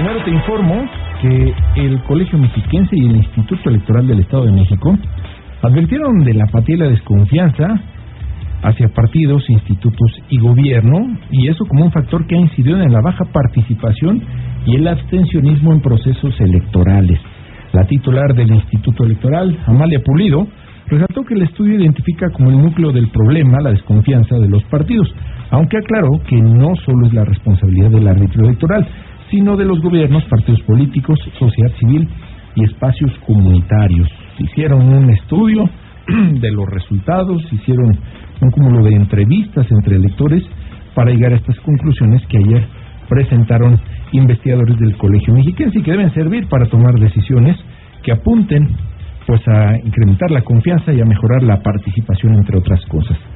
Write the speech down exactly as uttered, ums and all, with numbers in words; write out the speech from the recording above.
Primero te informo que el Colegio Mexiquense y el Instituto Electoral del Estado de México advirtieron de la apatía y la desconfianza hacia partidos, institutos y gobierno, y eso como un factor que ha incidido en la baja participación y el abstencionismo en procesos electorales. La titular del Instituto Electoral, Amalia Pulido, resaltó que el estudio identifica como el núcleo del problema la desconfianza de los partidos, aunque aclaró que no solo es la responsabilidad del árbitro electoral, sino de los gobiernos, partidos políticos, sociedad civil y espacios comunitarios. Hicieron un estudio de los resultados, hicieron un cúmulo de entrevistas entre electores para llegar a estas conclusiones que ayer presentaron investigadores del Colegio Mexiquense y que deben servir para tomar decisiones que apunten pues a incrementar la confianza y a mejorar la participación, entre otras cosas.